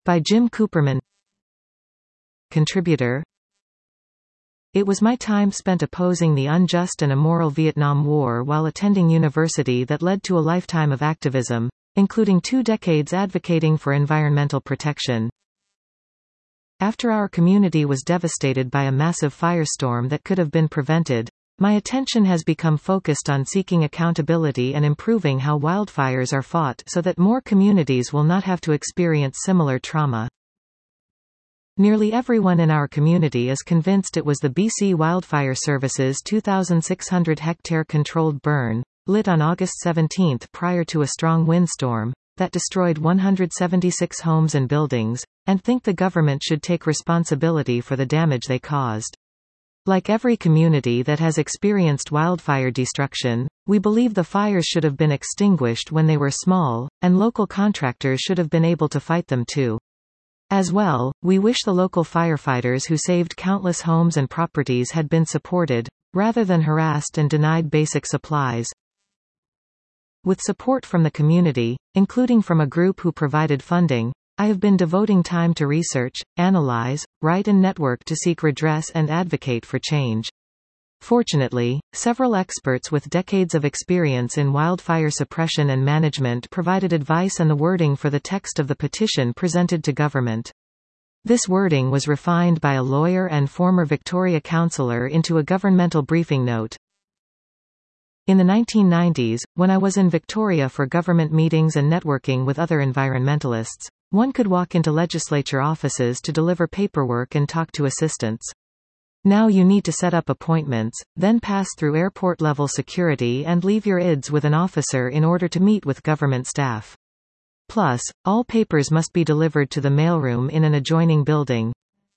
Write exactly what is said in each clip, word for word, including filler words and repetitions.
By Jim Cooperman. Contributor. It was my time spent opposing the unjust and immoral Vietnam War while attending university that led to a lifetime of activism, including two decades advocating for environmental protection. After our community was devastated by a massive firestorm that could have been prevented, my attention has become focused on seeking accountability and improving how wildfires are fought so that more communities will not have to experience similar trauma. Nearly everyone in our community is convinced it was the B C Wildfire Service's two thousand six hundred hectare controlled burn, lit on August seventeenth prior to a strong windstorm, that destroyed one hundred seventy-six homes and buildings, and think the government should take responsibility for the damage they caused. Like every community that has experienced wildfire destruction, we believe the fires should have been extinguished when they were small, and local contractors should have been able to fight them too. As well, we wish the local firefighters who saved countless homes and properties had been supported, rather than harassed and denied basic supplies. With support from the community, including from a group who provided funding, I have been devoting time to research, analyze, write and network to seek redress and advocate for change. Fortunately, several experts with decades of experience in wildfire suppression and management provided advice and the wording for the text of the petition presented to government. This wording was refined by a lawyer and former Victoria councillor into a governmental briefing note. In the nineteen nineties, when I was in Victoria for government meetings and networking with other environmentalists, one could walk into legislature offices to deliver paperwork and talk to assistants. Now you need to set up appointments, then pass through airport-level security and leave your I Ds with an officer in order to meet with government staff. Plus, all papers must be delivered to the mailroom in an adjoining building.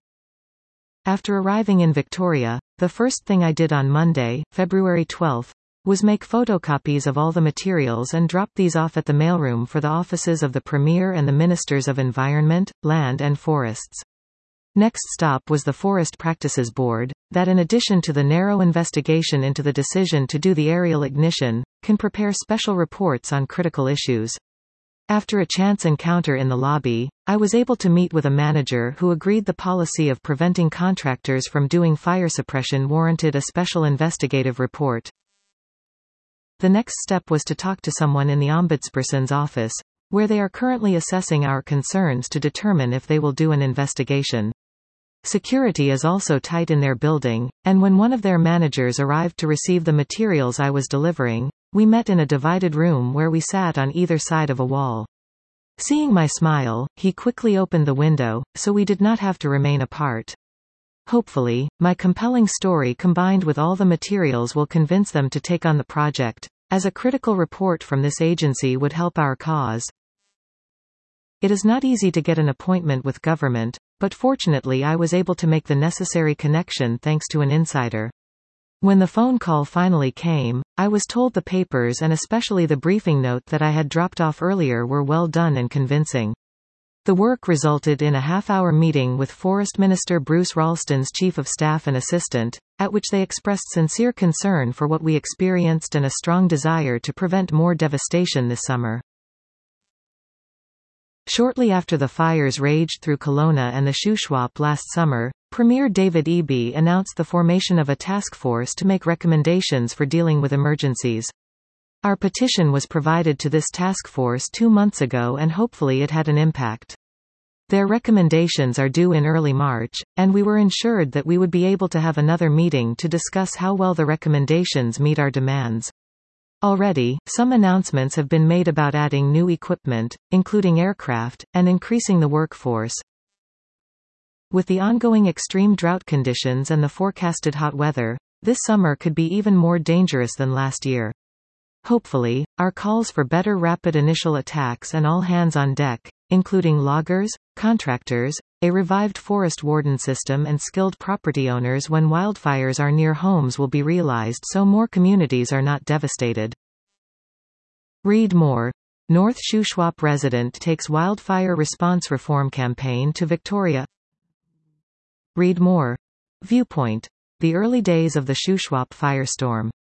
After arriving in Victoria, the first thing I did on Monday, February twelfth, was make photocopies of all the materials and drop these off at the mailroom for the offices of the Premier and the Ministers of Environment, Land and Forests. Next stop was the Forest Practices Board, that in addition to the narrow investigation into the decision to do the aerial ignition, can prepare special reports on critical issues. After a chance encounter in the lobby, I was able to meet with a manager who agreed the policy of preventing contractors from doing fire suppression warranted a special investigative report. The next step was to talk to someone in the Ombudsperson's office, where they are currently assessing our concerns to determine if they will do an investigation. Security is also tight in their building, and when one of their managers arrived to receive the materials I was delivering, we met in a divided room where we sat on either side of a wall. Seeing my smile, he quickly opened the window, so we did not have to remain apart. Hopefully, my compelling story combined with all the materials will convince them to take on the project, as a critical report from this agency would help our cause. It is not easy to get an appointment with government, but fortunately I was able to make the necessary connection thanks to an insider. When the phone call finally came, I was told the papers and especially the briefing note that I had dropped off earlier were well done and convincing. The work resulted in a half-hour meeting with Forest Minister Bruce Ralston's Chief of Staff and Assistant, at which they expressed sincere concern for what we experienced and a strong desire to prevent more devastation this summer. Shortly after the fires raged through Kelowna and the Shuswap last summer, Premier David Eby announced the formation of a task force to make recommendations for dealing with emergencies. Our petition was provided to this task force two months ago and hopefully it had an impact. Their recommendations are due in early March, and we were ensured that we would be able to have another meeting to discuss how well the recommendations meet our demands. Already, some announcements have been made about adding new equipment, including aircraft, and increasing the workforce. With the ongoing extreme drought conditions and the forecasted hot weather, this summer could be even more dangerous than last year. Hopefully, our calls for better rapid initial attacks and all hands on deck, including loggers, contractors, a revived forest warden system and skilled property owners when wildfires are near homes will be realized so more communities are not devastated. Read more. North Shuswap resident takes wildfire response reform campaign to Victoria. Read more. Viewpoint. The early days of the Shuswap firestorm.